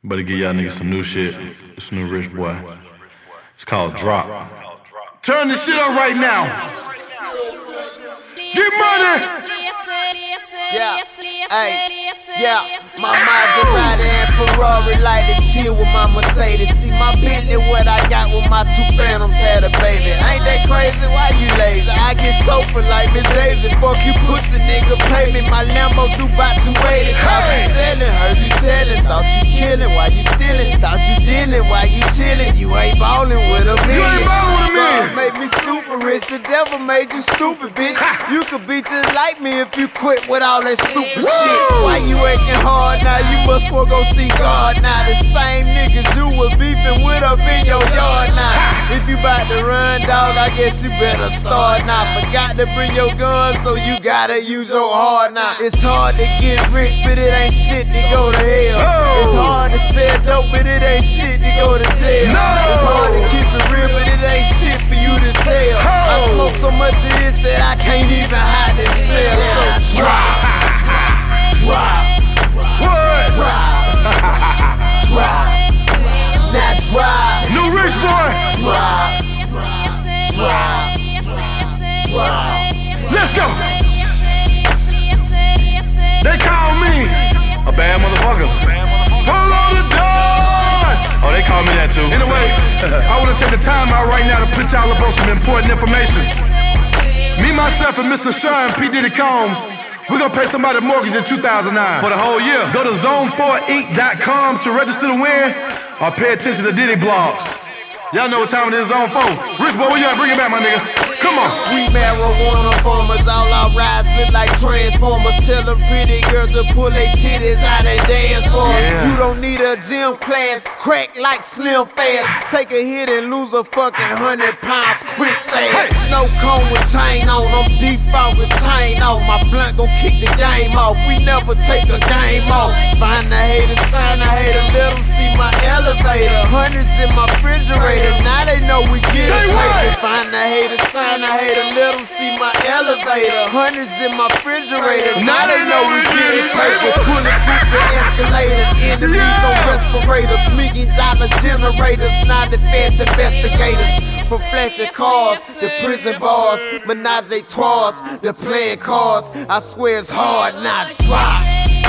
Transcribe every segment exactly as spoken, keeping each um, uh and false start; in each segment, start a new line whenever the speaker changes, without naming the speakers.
Better give y'all niggas some new shit. This new Rich Boy. It's called Drop. Turn this shit up right now. Get money!
Yeah, hey, yeah, my Maserati and Ferrari like to chill with my Mercedes. See my Bentley, what I got with my two Phantoms had a baby. Ain't that crazy? Why you lazy? I get sofa like Miss Daisy. Fuck you pussy nigga, pay me. My Lambo do about two eighty. Thought you selling, heard you telling. Thought you killing, why you stealing? Thought you dealing, why you chilling? You ain't ballin' with a million. God made me super rich, the devil made you stupid, bitch. You could be just like me if you quit with all that stupid Woo! Shit. Why you working hard now? You must well go see God now. The same niggas you was beefing with up in your yard now. If you bout to run, dog, I guess you better start now. Forgot to bring your gun, so you gotta use your heart now. It's hard to get rich, but it ain't shit to go to hell. Oh. It's hard to sell dope, but it ain't shit to go to jail. No. It's hard to keep it real, but it ain't shit for you to tell. Oh. I smoke so much of this that I can't even hide the smell. So drop. Drop, what? Drop, drop, now drop.
New Rich Boy.
Drop, drop, drop.
Let's go. They call me a bad motherfucker. Pull on the door. Oh, they call me that too. Anyway, I want to take the time out right now to put y'all up on some important information. Me, myself, and Mister Sean P. Diddy Combs, we're gonna pay somebody a mortgage in two thousand nine for the whole year. Go to zone four inc dot com to register to win or pay attention to Diddy blogs. Y'all know what time it is, Zone four. Rich Boy, where you at? Bring it back, my nigga. Come on.
We marijuana farmers, all our rides look like transformers. Tell them pretty girls to pull their titties out and dance for us.
Yeah.
You don't need a gym class, crack like Slim Fast. Take a hit and lose a fucking hundred pounds quick fast. Hey. Snow cone with chain on, I'm default with chain off. My blunt gon' kick the game off. We never take a game off. Find the hater, sign the hater, let them see my elevator. Hundreds in my refrigerator, now they know we get it paper. Find the hater, sign the hater, let them see my elevator. Hundreds in my refrigerator, now they know we get it paper. Pulling through the escalator, enemies on respirators, sneaking dollar generators, not the fast investigators. From flashing cars, the prison bars, menage a trois, the playing cards. I swear it's hard, not drop.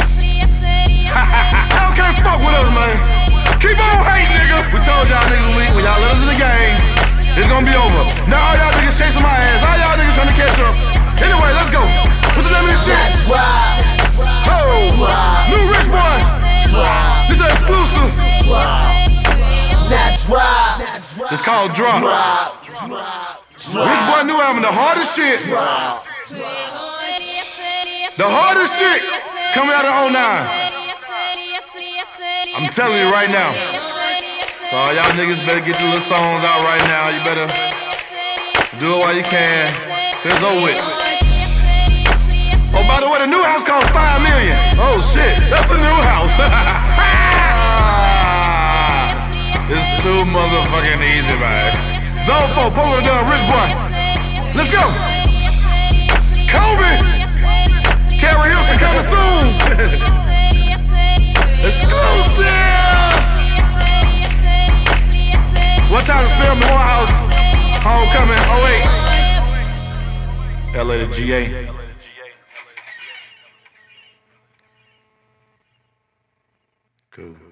Y'all can't fuck with us, man. Keep on hating, nigga. We told y'all niggas we, when y'all let us in the game, it's gonna be over. Now all y'all niggas chasing my ass. All y'all niggas trying to catch up. Anyway, let's go. What's the name of this shit? Oh, New Rich Boy. This is exclusive.
Now drop.
It's called Drop. Rich Boy new album, the hardest shit. The hardest shit coming out of oh nine. I'm telling you right now. So all y'all niggas better get your little songs out right now. You better do it while you can. It's over with. Oh, by the way, the new house costs five million. Oh shit, that's the new house. It's too motherfucking easy, man. Zone four, Polar Done, Rich Boy. Let's go. Kobe. Carrie Hilson coming soon. Exclusive. What time to film the Morehouse? Homecoming, oh eight. L A to G A. Cool.